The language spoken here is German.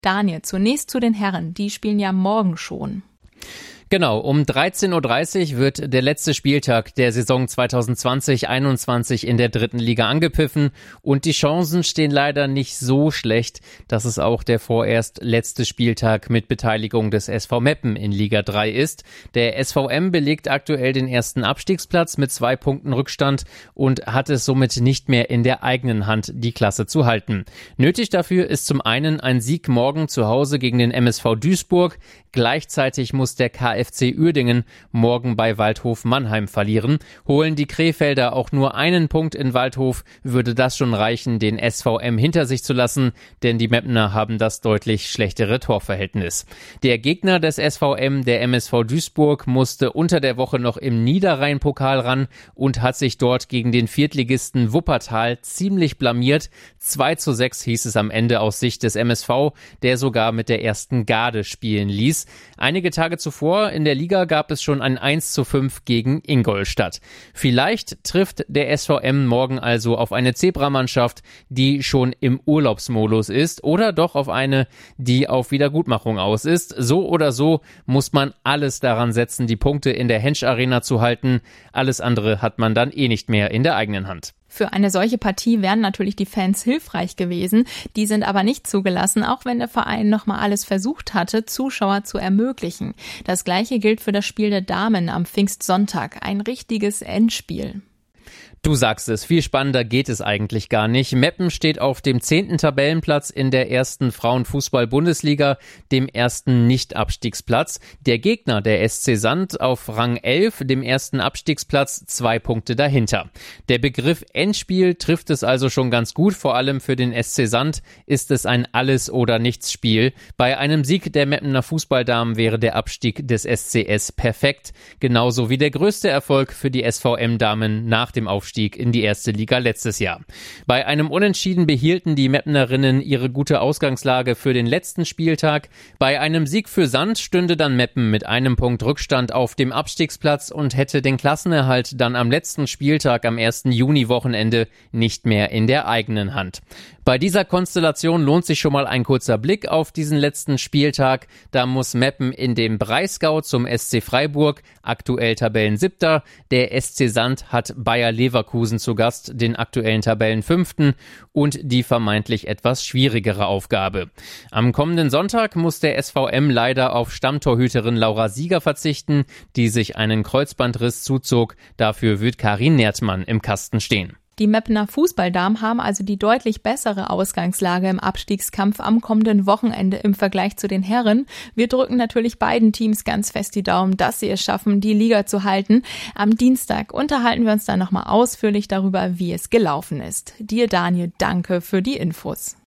Daniel, zunächst zu den Herren. Die spielen ja morgen schon. Genau, um 13.30 Uhr wird der letzte Spieltag der Saison 2020-21 in der dritten Liga angepfiffen und die Chancen stehen leider nicht so schlecht, dass es auch der vorerst letzte Spieltag mit Beteiligung des SV Meppen in Liga 3 ist. Der SVM belegt aktuell den ersten Abstiegsplatz mit 2 Punkten Rückstand und hat es somit nicht mehr in der eigenen Hand, die Klasse zu halten. Nötig dafür ist zum einen ein Sieg morgen zu Hause gegen den MSV Duisburg. Gleichzeitig muss der KFC Uerdingen morgen bei Waldhof Mannheim verlieren. Holen die Krefelder auch nur einen Punkt in Waldhof, würde das schon reichen, den SVM hinter sich zu lassen, denn die Meppener haben das deutlich schlechtere Torverhältnis. Der Gegner des SVM, der MSV Duisburg, musste unter der Woche noch im Niederrhein-Pokal ran und hat sich dort gegen den Viertligisten Wuppertal ziemlich blamiert. 2:6 hieß es am Ende aus Sicht des MSV, der sogar mit der ersten Garde spielen ließ. Einige Tage zuvor in der Liga gab es schon ein 1:5 gegen Ingolstadt. Vielleicht trifft der SVM morgen also auf eine Zebramannschaft, die schon im Urlaubsmodus ist, oder doch auf eine, die auf Wiedergutmachung aus ist. So oder so muss man alles daran setzen, die Punkte in der Hensch Arena zu halten. Alles andere hat man dann nicht mehr in der eigenen Hand. Für eine solche Partie wären natürlich die Fans hilfreich gewesen. Die sind aber nicht zugelassen, auch wenn der Verein nochmal alles versucht hatte, Zuschauer zu ermöglichen. Das Gleiche gilt für das Spiel der Damen am Pfingstsonntag. Ein richtiges Endspiel. Du sagst es, viel spannender geht es eigentlich gar nicht. Meppen steht auf dem 10. Tabellenplatz in der ersten Frauenfußball-Bundesliga, dem ersten Nicht-Abstiegsplatz. Der Gegner, der SC Sand, auf Rang 11, dem ersten Abstiegsplatz, 2 Punkte dahinter. Der Begriff Endspiel trifft es also schon ganz gut. Vor allem für den SC Sand ist es ein Alles-oder-Nichts-Spiel. Bei einem Sieg der Meppener Fußballdamen wäre der Abstieg des SCS perfekt. Genauso wie der größte Erfolg für die SVM-Damen nach dem Aufstieg in die erste Liga letztes Jahr. Bei einem Unentschieden behielten die Meppenerinnen ihre gute Ausgangslage für den letzten Spieltag. Bei einem Sieg für Sand stünde dann Meppen mit 1 Punkt Rückstand auf dem Abstiegsplatz und hätte den Klassenerhalt dann am letzten Spieltag am 1. Juni-Wochenende nicht mehr in der eigenen Hand. Bei dieser Konstellation lohnt sich schon mal ein kurzer Blick auf diesen letzten Spieltag. Da muss Meppen in den Breisgau zum SC Freiburg, aktuell Tabellen-7. Der SC Sand hat Bayer Leverkusen zu Gast, den aktuellen Tabellen-5. und die vermeintlich etwas schwierigere Aufgabe. Am kommenden Sonntag muss der SVM leider auf Stammtorhüterin Laura Sieger verzichten, die sich einen Kreuzbandriss zuzog. Dafür wird Karin Nertmann im Kasten stehen. Die Meppener Fußballdamen haben also die deutlich bessere Ausgangslage im Abstiegskampf am kommenden Wochenende im Vergleich zu den Herren. Wir drücken natürlich beiden Teams ganz fest die Daumen, dass sie es schaffen, die Liga zu halten. Am Dienstag unterhalten wir uns dann nochmal ausführlich darüber, wie es gelaufen ist. Dir, Daniel, danke für die Infos.